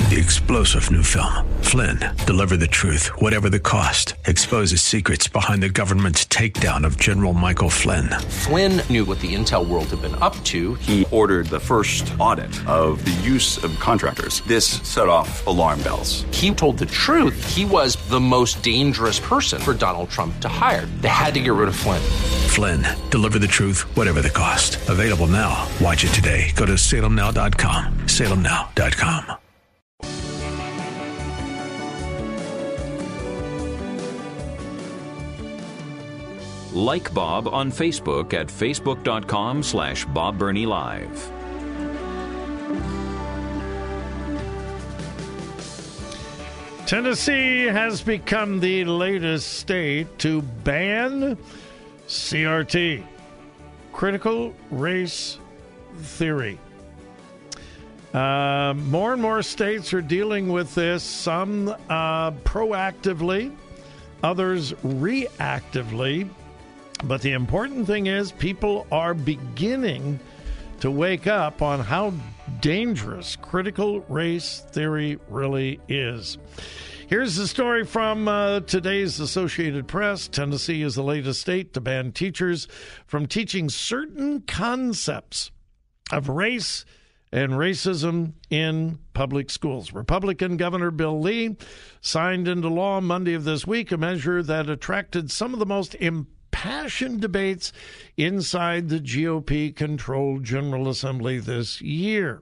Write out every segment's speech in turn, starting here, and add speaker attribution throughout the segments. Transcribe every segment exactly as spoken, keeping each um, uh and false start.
Speaker 1: The explosive new film, Flynn, deliver the truth, whatever the cost, exposes secrets behind the government's takedown of General Michael Flynn.
Speaker 2: Flynn knew what the intel world had been up to.
Speaker 3: He ordered the first audit of the use of contractors. This set off alarm bells.
Speaker 2: He told the truth. He was the most dangerous person for Donald Trump to hire. They had to get rid of Flynn.
Speaker 1: Flynn, deliver the truth, whatever the cost. Available now. Watch it today. Go to salem now dot com. salem now dot com.
Speaker 4: Like Bob on Facebook at facebook.com slash Bob Burney Live.
Speaker 5: Tennessee has become the latest state to ban C R T, critical race theory. Uh, more and more states are dealing with this, some uh, proactively, others reactively. But the important thing is people are beginning to wake up on how dangerous critical race theory really is. Here's the story from uh, today's Associated Press. Tennessee is the latest state to ban teachers from teaching certain concepts of race and racism in public schools. Republican Governor Bill Lee signed into law Monday of this week a measure that attracted some of the most important passion debates inside the G O P-controlled General Assembly this year.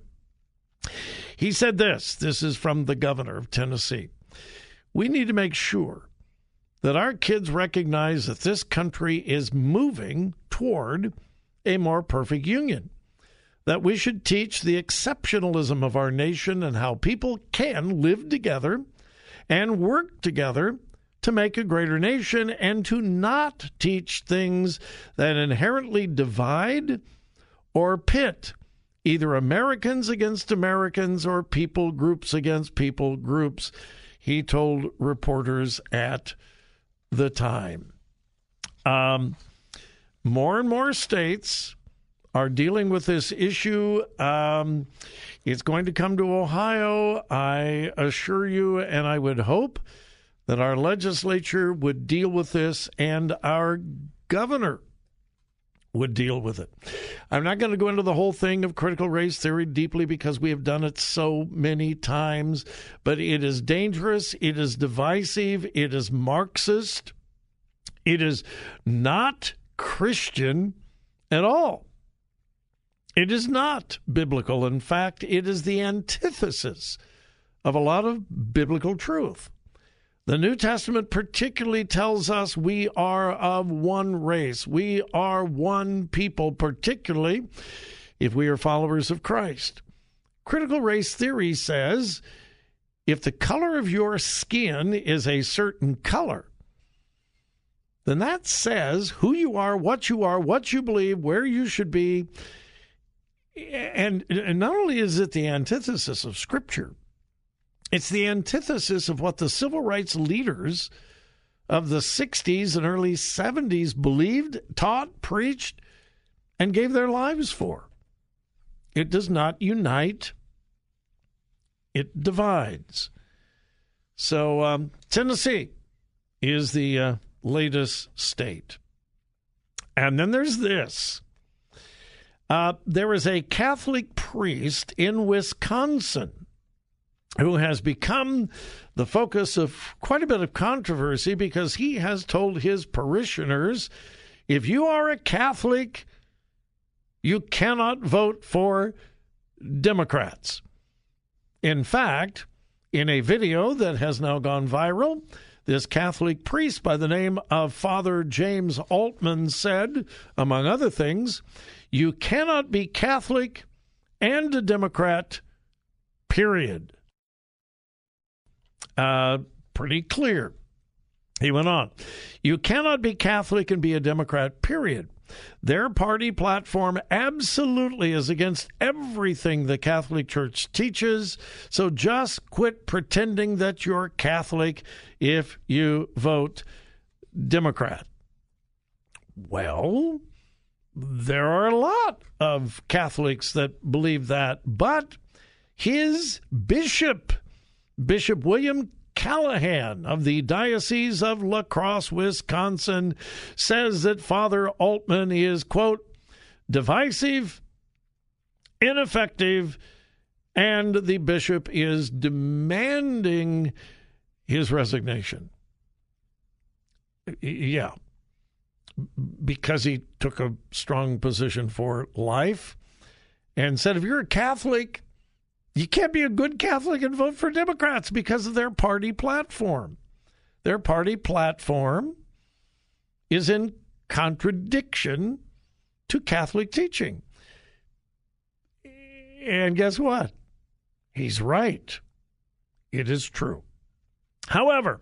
Speaker 5: He said this, this is from the governor of Tennessee. We need to make sure that our kids recognize that this country is moving toward a more perfect union, that we should teach the exceptionalism of our nation and how people can live together and work together to make a greater nation, and to not teach things that inherently divide or pit either Americans against Americans or people groups against people groups, he told reporters at the time. Um, more and more states are dealing with this issue. Um, it's going to come to Ohio, I assure you, and I would hope that our legislature would deal with this and our governor would deal with it. I'm not going to go into the whole thing of critical race theory deeply because we have done it so many times, but it is dangerous, it is divisive, it is Marxist, it is not Christian at all. It is not biblical. In fact, it is the antithesis of a lot of biblical truth. The New Testament particularly tells us we are of one race. We are one people, particularly if we are followers of Christ. Critical race theory says if the color of your skin is a certain color, then that says who you are, what you are, what you believe, where you should be. And, and not only is it the antithesis of Scripture, it's the antithesis of what the civil rights leaders of the sixties and early seventies believed, taught, preached, and gave their lives for. It does not unite. It divides. So um, Tennessee is the uh, latest state. And then there's this. Uh, there is a Catholic priest in Wisconsin who has become the focus of quite a bit of controversy because he has told his parishioners, if you are a Catholic, you cannot vote for Democrats. In fact, in a video that has now gone viral, this Catholic priest by the name of Father James Altman said, among other things, you cannot be Catholic and a Democrat, period. Uh, pretty clear. He went on, you cannot be Catholic and be a Democrat, period. Their party platform absolutely is against everything the Catholic Church teaches, so just quit pretending that you're Catholic if you vote Democrat. Well, there are a lot of Catholics that believe that, but his bishop Bishop William Callahan of the Diocese of La Crosse, Wisconsin, says that Father Altman is, quote, divisive, ineffective, and the bishop is demanding his resignation. Yeah, because he took a strong position for life and said, if you're a Catholic, you can't be a good Catholic and vote for Democrats because of their party platform. Their party platform is in contradiction to Catholic teaching. And guess what? He's right. It is true. However,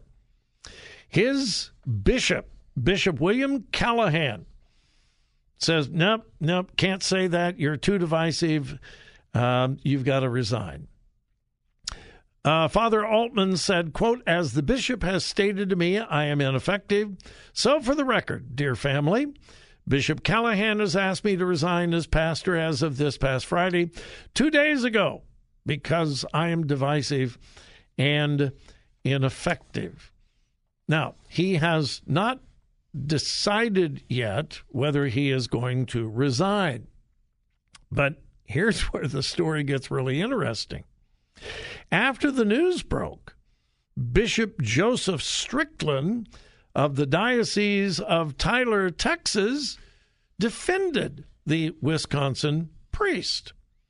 Speaker 5: his bishop, Bishop William Callahan, says, nope, nope, can't say that. You're too divisive. Um, you've got to resign. Uh, Father Altman said, quote, as the bishop has stated to me, I am ineffective. So for the record, dear family, Bishop Callahan has asked me to resign as pastor as of this past Friday, two days ago, because I am divisive and ineffective. Now, he has not decided yet whether he is going to resign. But here's where the story gets really interesting. After the news broke, Bishop Joseph Strickland of the Diocese of Tyler, Texas, defended the Wisconsin priest.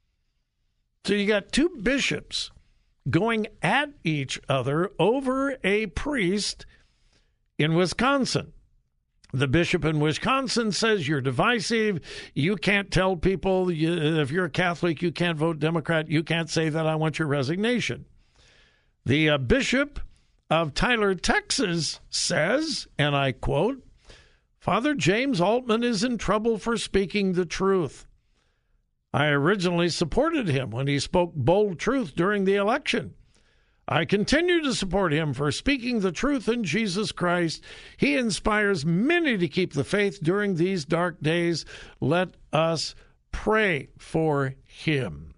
Speaker 5: So you got two bishops going at each other over a priest in Wisconsin. The bishop in Wisconsin says you're divisive. You can't tell people you, if you're a Catholic, you can't vote Democrat. You can't say that I want your resignation. The uh, bishop of Tyler, Texas says, and I quote, Father James Altman is in trouble for speaking the truth. I originally supported him when he spoke bold truth during the election. I continue to support him for speaking the truth in Jesus Christ. He inspires many to keep the faith during these dark days. Let us pray for him.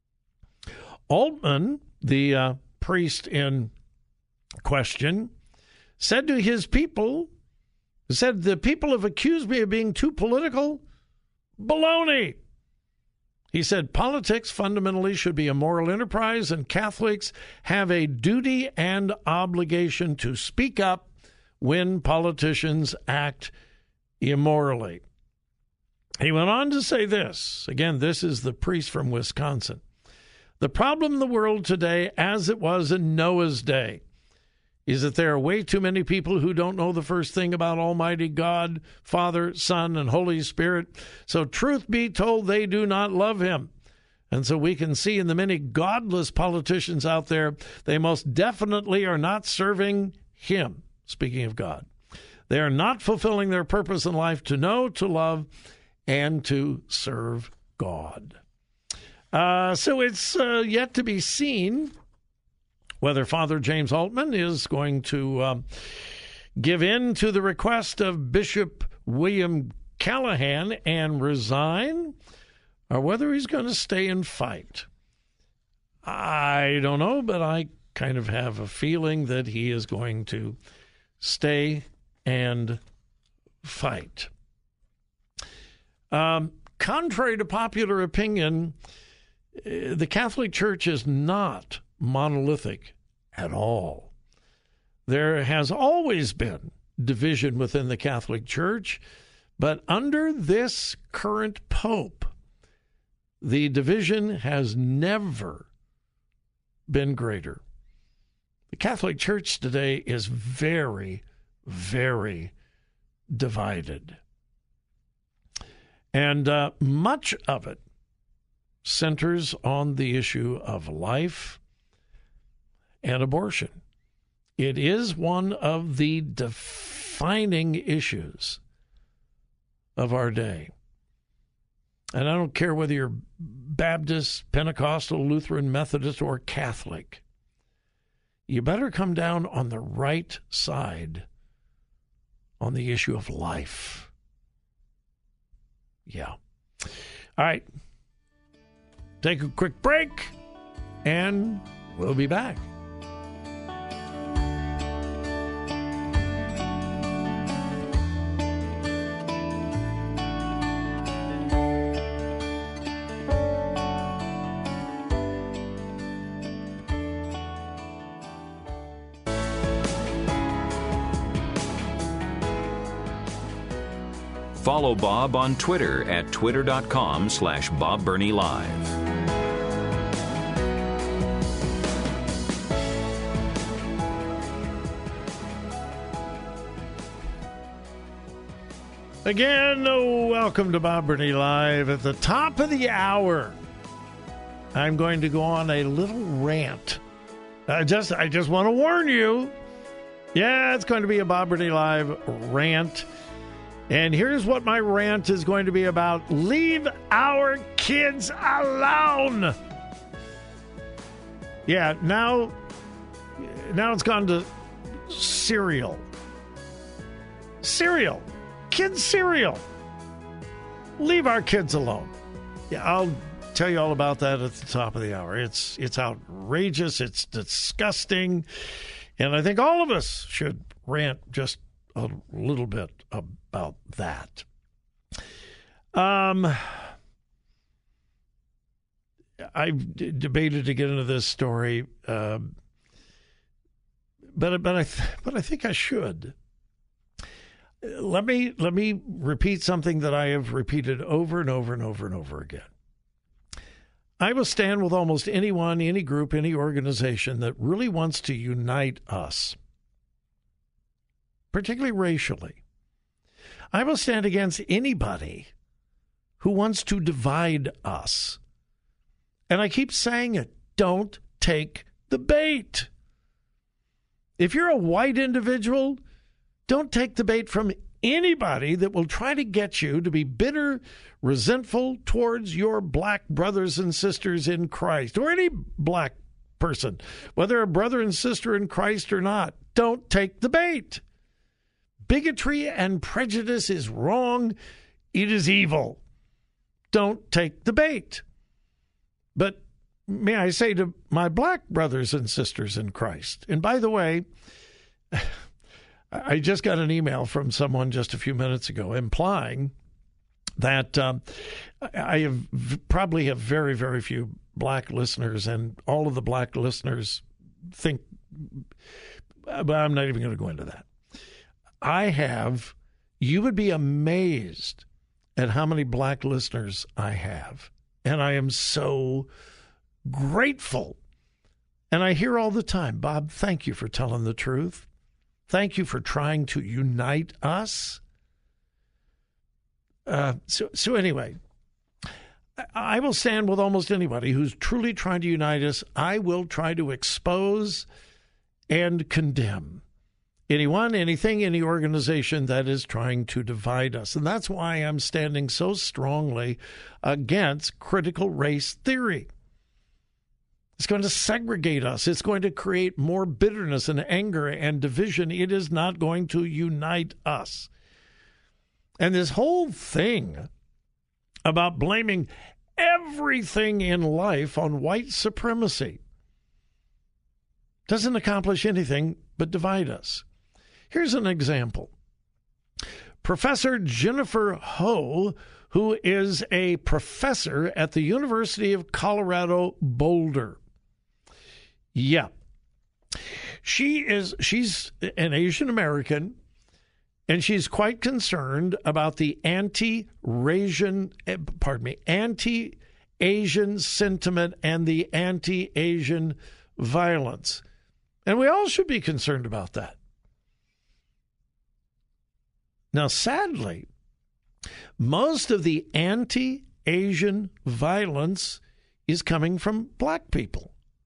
Speaker 5: Altman, the uh, priest in question, said to his people, said, the people have accused me of being too political. Baloney. He said politics fundamentally should be a moral enterprise, and Catholics have a duty and obligation to speak up when politicians act immorally. He went on to say this. Again, this is the priest from Wisconsin. The problem in the world today, as it was in Noah's day, is that there are way too many people who don't know the first thing about Almighty God, Father, Son, and Holy Spirit. So truth be told, they do not love him. And so we can see in the many godless politicians out there, they most definitely are not serving him, speaking of God. They are not fulfilling their purpose in life to know, to love, and to serve God. Uh, so it's uh, yet to be seen whether Father James Altman is going to um, give in to the request of Bishop William Callahan and resign, or whether he's going to stay and fight. I don't know, but I kind of have a feeling that he is going to stay and fight. Um, contrary to popular opinion, the Catholic Church is not monolithic at all. There has always been division within the Catholic Church, but under this current Pope, the division has never been greater. The Catholic Church today is very, very divided. And uh, much of it centers on the issue of life and abortion. It is one of the defining issues of our day. And I don't care whether you're Baptist, Pentecostal, Lutheran, Methodist, or Catholic. You better come down on the right side on the issue of life. Yeah. All right. Take a quick break, and we'll be back.
Speaker 4: Follow Bob on Twitter at twitter.com slash Bob Burney Live.
Speaker 5: Again, oh, welcome to Bob Burney Live. At the top of the hour, I'm going to go on a little rant. I just, I just want to warn you. Yeah, it's going to be a Bob Burney Live rant. And here's what my rant is going to be about. Leave our kids alone. Yeah, now, now it's gone to cereal. Cereal. Kids cereal. Leave our kids alone. Yeah, I'll tell you all about that at the top of the hour. It's it's outrageous. It's disgusting. And I think all of us should rant just a little bit about that. Um, I've d- debated to get into this story, uh, but but I th- but I think I should. Let me let me repeat something that I have repeated over and over and over and over again. I will stand with almost anyone, any group, any organization that really wants to unite us, particularly racially. I will stand against anybody who wants to divide us. And I keep saying it, don't take the bait. If you're a white individual, don't take the bait from anybody that will try to get you to be bitter, resentful towards your black brothers and sisters in Christ, or any black person, whether a brother and sister in Christ or not. Don't take the bait. Bigotry and prejudice is wrong. It is evil. Don't take the bait. But may I say to my black brothers and sisters in Christ, and by the way, I just got an email from someone just a few minutes ago implying that um, I have probably have very, very few black listeners, and all of the black listeners think, but I'm not even going to go into that. I have, you would be amazed at how many black listeners I have. And I am so grateful. And I hear all the time, Bob, thank you for telling the truth. Thank you for trying to unite us. Uh, so, so anyway, I will stand with almost anybody who's truly trying to unite us. I will try to expose and condemn anyone, anything, any organization that is trying to divide us. And that's why I'm standing so strongly against critical race theory. It's going to segregate us. It's going to create more bitterness and anger and division. It is not going to unite us. And this whole thing about blaming everything in life on white supremacy doesn't accomplish anything but divide us. Here's an example. Professor Jennifer Ho, who is a professor at the University of Colorado Boulder. Yeah. She is she's an Asian American, and she's quite concerned about the anti-Asian, pardon me, anti-Asian sentiment and the anti-Asian violence. And we all should be concerned about that. Now, sadly, most of the anti-Asian violence is coming from black people.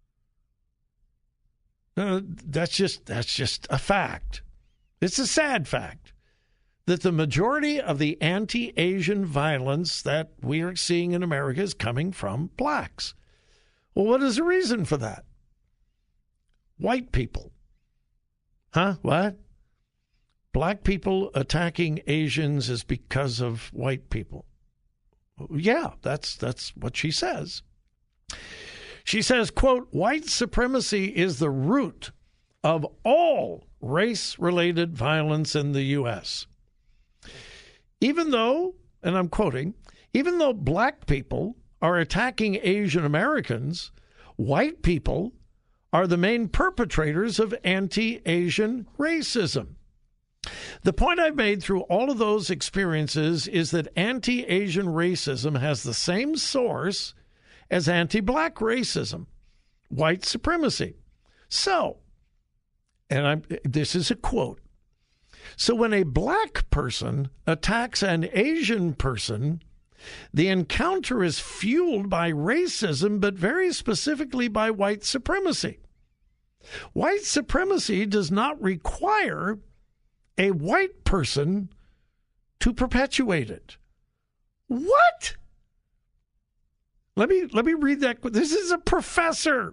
Speaker 5: Uh, that's just that's just a fact. It's a sad fact that the majority of the anti-Asian violence that we are seeing in America is coming from blacks. Well, what is the reason for that? White people. Huh? What? Black people attacking Asians is because of white people. Yeah, that's that's what she says. She says, quote, white supremacy is the root of all race-related violence in the U S. Even though, and I'm quoting, even though black people are attacking Asian Americans, white people are the main perpetrators of anti-Asian racism. The point I've made through all of those experiences is that anti-Asian racism has the same source as anti-black racism, white supremacy. So, and I'm, this is a quote, so when a black person attacks an Asian person, the encounter is fueled by racism, but very specifically by white supremacy. White supremacy does not require a white person to perpetuate it. What? Let me let me read that. This is a professor.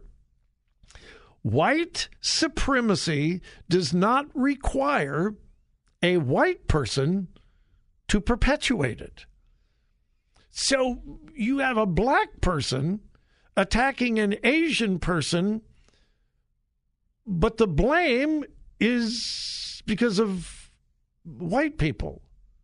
Speaker 5: White supremacy does not require a white person to perpetuate it. So you have a black person attacking an Asian person, but the blame is because of white people.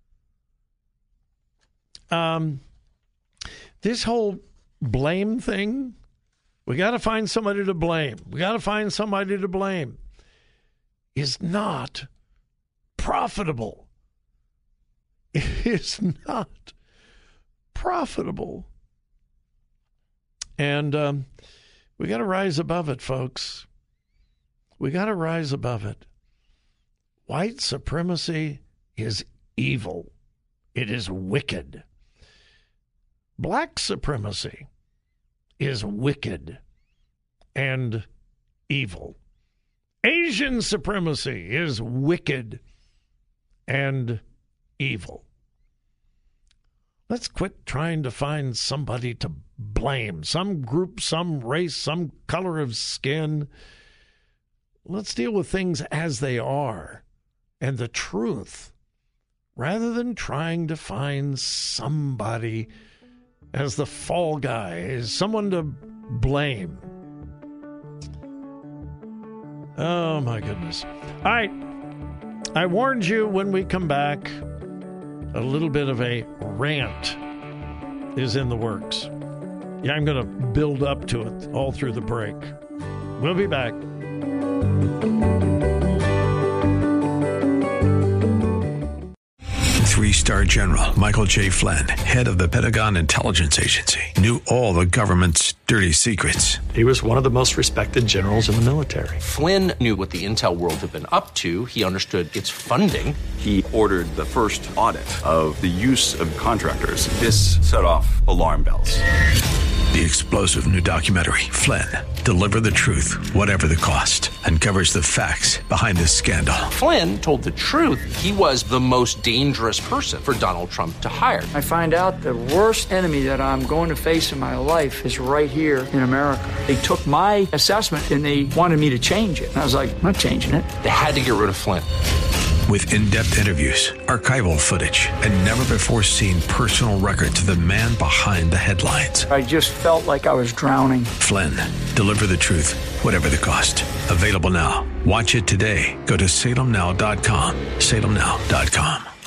Speaker 5: Um, this whole blame thing, we got to find somebody to blame. We got to find somebody to blame, is not profitable. It is not profitable. And um, we got to rise above it, folks. We got to rise above it. White supremacy is evil. It is wicked. Black supremacy is wicked and evil. Asian supremacy is wicked and evil. Let's quit trying to find somebody to blame, some group, some race, some color of skin. Let's deal with things as they are and the truth, rather than trying to find somebody as the fall guy, as someone to blame. Oh, my goodness. All right. I warned you when we come back, a little bit of a rant is in the works. Yeah, I'm going to build up to it all through the break. We'll be back.
Speaker 1: Three-star General Michael J. Flynn, head of the Pentagon Intelligence Agency, knew all the government's dirty secrets.
Speaker 6: He was one of the most respected generals in the military.
Speaker 2: Flynn knew what the intel world had been up to. He understood its funding.
Speaker 3: He ordered the first audit of the use of contractors. This set off alarm bells.
Speaker 1: The explosive new documentary, Flynn, Deliver the Truth, Whatever the Cost, uncovers the facts behind this scandal.
Speaker 2: Flynn told the truth. He was the most dangerous person for Donald Trump to hire.
Speaker 7: I find out the worst enemy that I'm going to face in my life is right here in America. They took my assessment and they wanted me to change it. And I was like, I'm not changing it.
Speaker 2: They had to get rid of Flynn.
Speaker 1: With in-depth interviews, archival footage, and never-before-seen personal records of the man behind the headlines.
Speaker 7: I just felt like I was drowning.
Speaker 1: Flynn, Deliver the Truth, Whatever the Cost. Available now. Watch it today. Go to salem now dot com. salem now dot com.